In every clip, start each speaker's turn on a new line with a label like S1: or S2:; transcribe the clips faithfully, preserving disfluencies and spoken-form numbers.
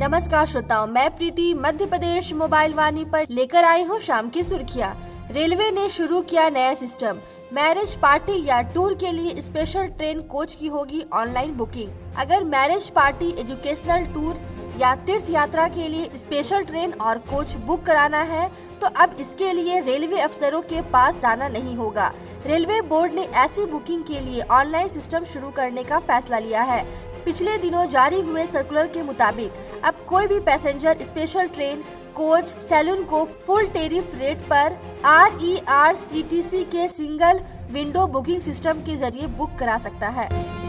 S1: नमस्कार श्रोताओं, मैं प्रीति मध्य प्रदेश मोबाइल वाणी पर लेकर आई हूँ शाम की सुर्खियाँ। रेलवे ने शुरू किया नया सिस्टम। मैरिज पार्टी या टूर के लिए स्पेशल ट्रेन कोच की होगी ऑनलाइन बुकिंग। अगर मैरिज पार्टी, एजुकेशनल टूर या तीर्थ यात्रा के लिए स्पेशल ट्रेन और कोच बुक कराना है तो अब इसके लिए रेलवे अफसरों के पास जाना नहीं होगा। रेलवे बोर्ड ने ऐसी बुकिंग के लिए ऑनलाइन सिस्टम शुरू करने का फैसला लिया है। पिछले दिनों जारी हुए सर्कुलर के मुताबिक अब कोई भी passenger special train, coach, saloon को फुल टेरिफ रेट पर R E R C T C के सिंगल विंडो बुकिंग सिस्टम के जरिए बुक करा सकता है।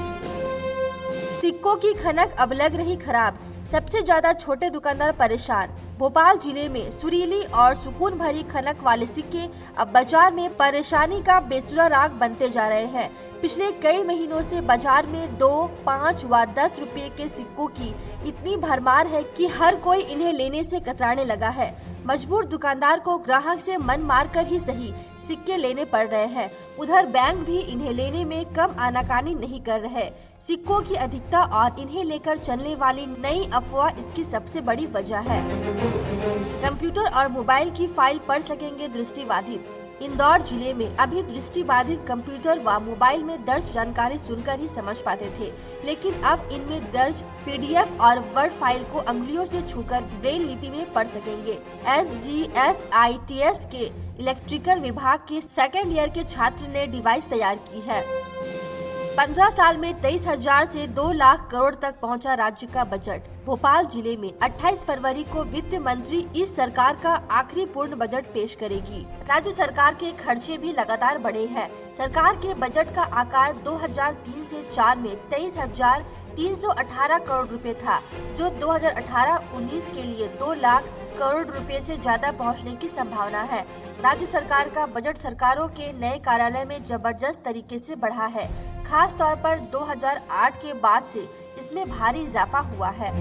S1: सिक्कों की खनक अब लग रही खराब, सबसे ज्यादा छोटे दुकानदार परेशान। भोपाल जिले में सुरीली और सुकून भरी खनक वाले सिक्के अब बाजार में परेशानी का बेसुरा राग बनते जा रहे हैं। पिछले कई महीनों से बाजार में दो, पाँच व दस रुपए के सिक्कों की इतनी भरमार है कि हर कोई इन्हें लेने से कतराने लगा है। मजबूर दुकानदार को ग्राहक से मन मार कर ही सही सिक्के लेने पड़ रहे हैं। उधर बैंक भी इन्हें लेने में कम आनाकानी नहीं कर रहे। सिक्कों की अधिकता और इन्हें लेकर चलने वाली नई अफवाह इसकी सबसे बड़ी वजह है। कंप्यूटर और मोबाइल की फाइल पढ़ सकेंगे दृष्टिबाधित। इंदौर जिले में अभी दृष्टिबाधित कंप्यूटर व मोबाइल में दर्ज जानकारी सुनकर ही समझ पाते थे, लेकिन अब इनमें दर्ज पी डी एफ और वर्ड फाइल को अंगुलियों से छूकर ब्रेल लिपि में पढ़ सकेंगे। S G S I T S के इलेक्ट्रिकल विभाग के सेकेंड ईयर के छात्र ने डिवाइस तैयार की है। पंद्रह साल में तेईस हजार से दो लाख करोड़ तक पहुंचा राज्य का बजट। भोपाल जिले में अट्ठाईस फरवरी को वित्त मंत्री इस सरकार का आखिरी पूर्ण बजट पेश करेगी। राज्य सरकार के खर्चे भी लगातार बढ़े हैं। सरकार के बजट का आकार दो हजार तीन से चार में तेईस हजार तीन सौ अठारह करोड़ रुपए था, जो दो हजार अठारह उन्नीस के लिए दो लाख करोड़ रुपए से ज्यादा पहुंचने की संभावना है। राज्य सरकार का बजट सरकारों के नए कार्यालय में जबरदस्त तरीके से बढ़ा है। खास तौर पर दो हजार आठ के बाद से इसमें भारी इजाफा हुआ है।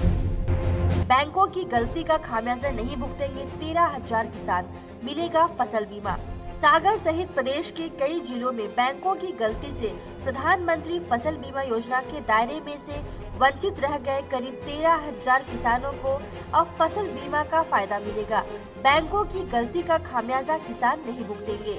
S1: बैंकों की गलती का खामियाजा नहीं भुगतेंगे तेरह हजार किसान, मिलेगा फसल बीमा। सागर सहित प्रदेश के कई जिलों में बैंकों की गलती से प्रधानमंत्री फसल बीमा योजना के दायरे में से वंचित रह गए करीब तेरह हजार किसानों को अब फसल बीमा का फायदा मिलेगा। बैंकों की गलती का खामियाजा किसान नहीं भुगतेंगे।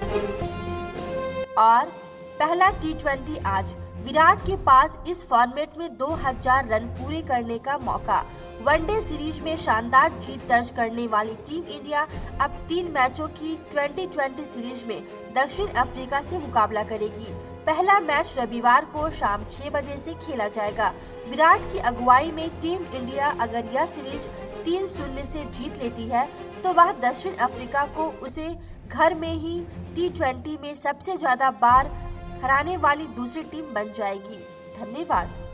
S1: और पहला टी ट्वेंटी आज, विराट के पास इस फॉर्मेट में दो हजार रन पूरे करने का मौका। वनडे सीरीज में शानदार जीत दर्ज करने वाली टीम इंडिया अब तीन मैचों की ट्वेंटी ट्वेंटी सीरीज में दक्षिण अफ्रीका से मुकाबला करेगी। पहला मैच रविवार को शाम छह बजे से खेला जाएगा। विराट की अगुवाई में टीम इंडिया अगर यह सीरीज तीन शून्य से जीत लेती है तो वह दक्षिण अफ्रीका को उसे घर में ही टी ट्वेंटी में सबसे ज्यादा बार हराने वाली दूसरी टीम बन जाएगी। धन्यवाद।